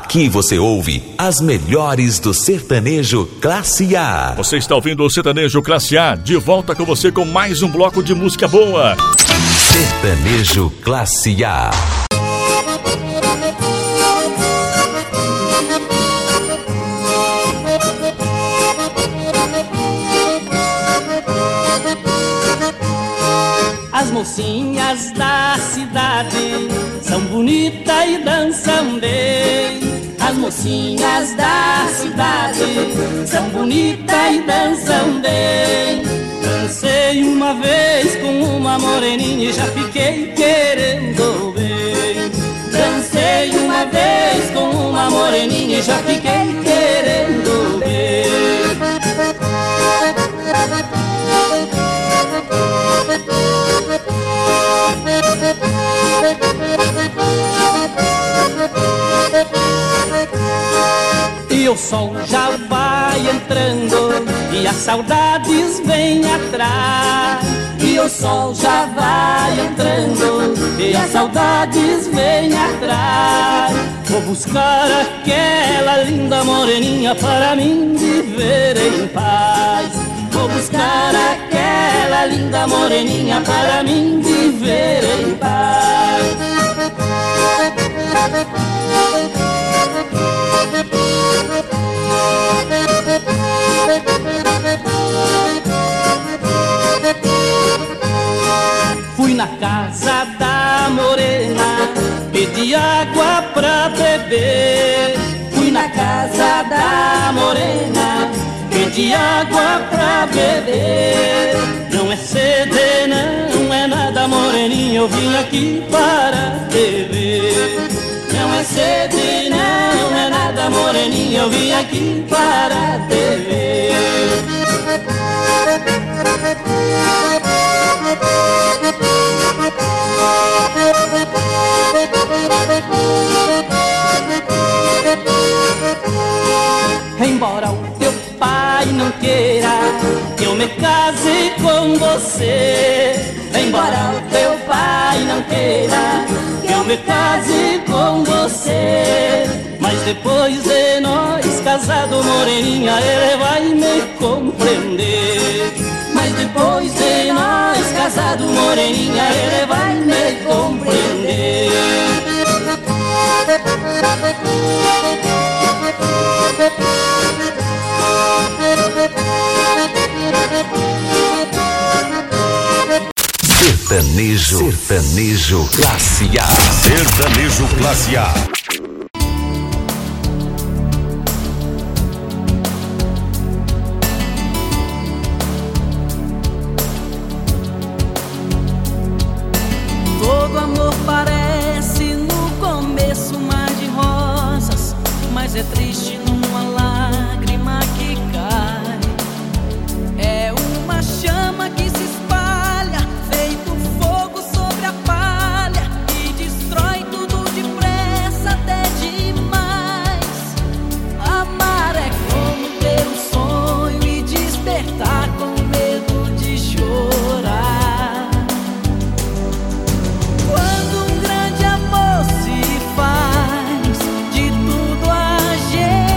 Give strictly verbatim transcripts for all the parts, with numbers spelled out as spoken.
Aqui você ouve as melhores do sertanejo Classe A. Você está ouvindo o Sertanejo Classe A, de volta com você com mais um bloco de música boa. Sertanejo Classe A. As mocinhas da cidade são bonitas e dançam bem. As mocinhas da cidade são bonitas e dançam bem. Dancei uma vez com uma moreninha e já fiquei querendo bem. Dancei uma vez com uma moreninha e já fiquei querendo bem. E o sol já vai entrando e as saudades vêm atrás. E o sol já vai entrando e as saudades vêm atrás. Vou buscar aquela linda moreninha para mim viver em paz. Vou buscar aquela linda moreninha para mim viver em paz. Fui na casa da morena, pedi água pra beber. Fui na casa da morena, pedi água pra beber. Não é sede, não é nada, moreninha, eu vim aqui para beber. Não é sede, não é nada, moreninha, eu vim aqui para beber. Embora o teu pai não queira que eu me case com você, embora o teu pai não queira que eu me case com você, mas depois de nós casado, moreninha, ele vai me compreender. Mas depois de nós casado, moreninha, ele vai me compreender. Sertanejo, sertanejo Classe A. Sertanejo Classe A. Todo amor parece no começo um mar de rosas, mas é triste numa lágrima que cai. É uma chama que se espalha, feito fogo sobre a palha, e destrói tudo depressa, até demais. Amar é como ter um sonho e despertar com medo de chorar. Quando um grande amor se faz, de tudo a gente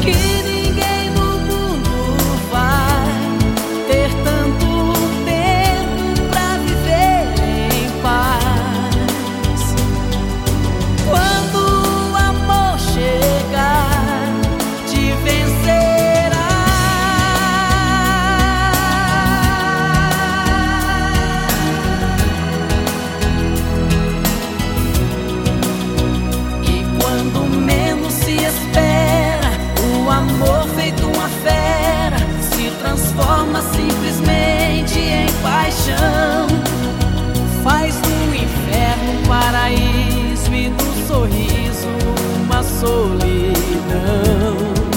Faz do inferno um paraíso e do sorriso uma solidão.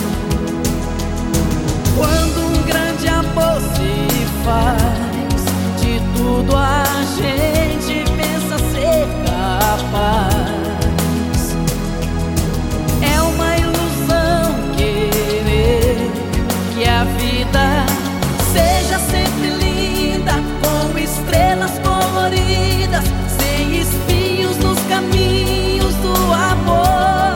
Quando um grande amor se faz, de tudo a gente pensa ser capaz. É uma ilusão querer que a vida seja sempre linda, com estrelas coloridas, sem espinhos nos caminhos do amor.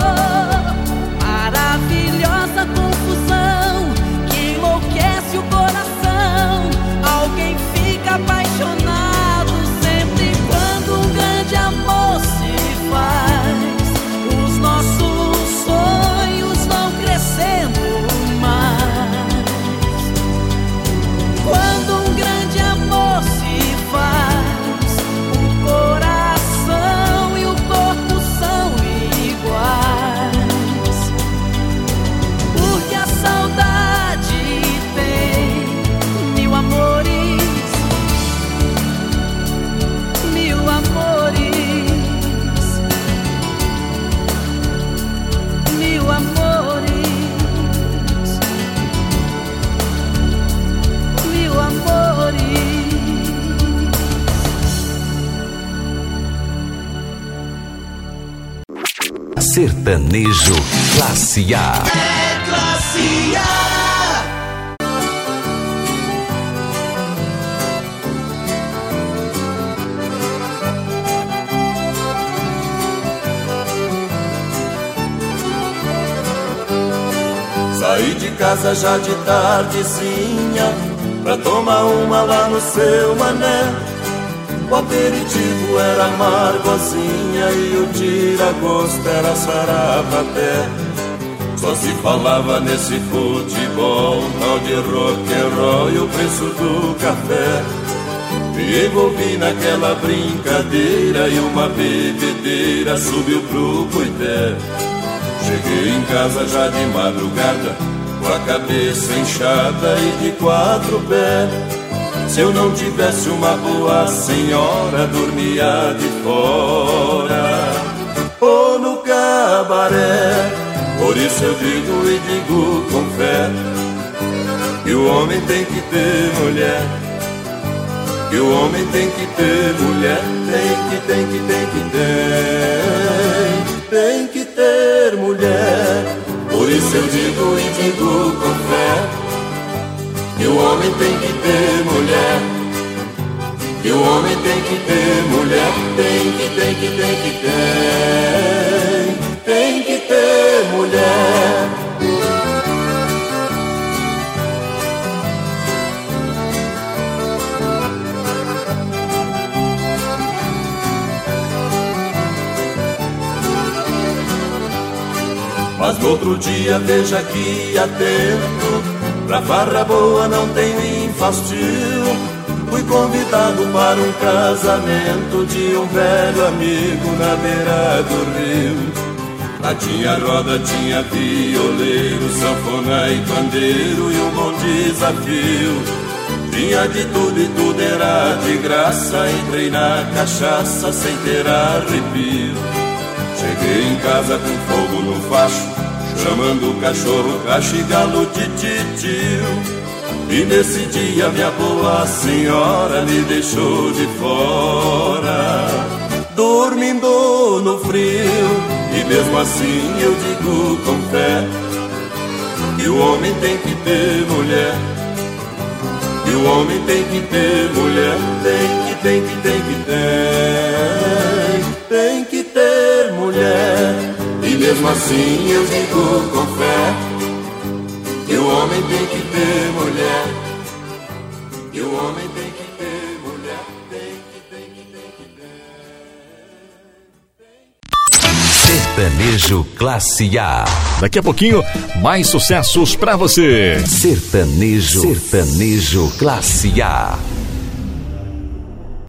Maravilhosa confusão que enlouquece o coração. Alguém fica apaixonado sempre quando um grande amor se faz. Os nossos sonhos vão crescendo mais. Quando um grande amor se faz, o coração e o corpo são iguais. Porque a saudade tem mil amores, mil amores, mil amores, mil amores. Sertanejo Classe A. É Classe A. Saí de casa já de tardezinha pra tomar uma lá no seu mané. O aperitivo era amargozinha e o tira-gosto era sarapaté. Só se falava nesse futebol, tal de rock and roll e o preço do café. Me envolvi naquela brincadeira e uma bebedeira subiu pro coité. Cheguei em casa já de madrugada, com a cabeça inchada e de quatro pés. Se eu não tivesse uma boa senhora, dormia de fora ou no cabaré. Por isso eu digo e digo com fé que o homem tem que ter mulher, que o homem tem que ter mulher, tem que, tem que, tem que ter, tem que ter mulher. Por isso eu digo e digo com fé que o homem tem que ter mulher, que o homem tem que ter mulher, tem que, tem que, tem que ter, tem que ter mulher. Mas no outro dia veja que atento, pra farra boa não tem infastio. Fui convidado para um casamento de um velho amigo na beira do rio. Lá tinha roda, tinha violeiro, sanfona e pandeiro e um bom desafio. Tinha de tudo e tudo era de graça, entrei na cachaça sem ter arrepio. Cheguei em casa com fogo no facho, chamando o cachorro, cacho e galo de titio. E nesse dia minha boa senhora me deixou de fora, dormindo no frio. E mesmo assim eu digo com fé que o homem tem que ter mulher, que o homem tem que ter mulher, tem que, tem que, tem que ter, tem que ter mulher. E mesmo assim eu digo com fé homem tem que ter mulher. E o homem tem que ter mulher. Tem que, tem que, tem que ter. Sertanejo Classe A. Daqui a pouquinho, mais sucessos pra você. Sertanejo, Sertanejo Classe A.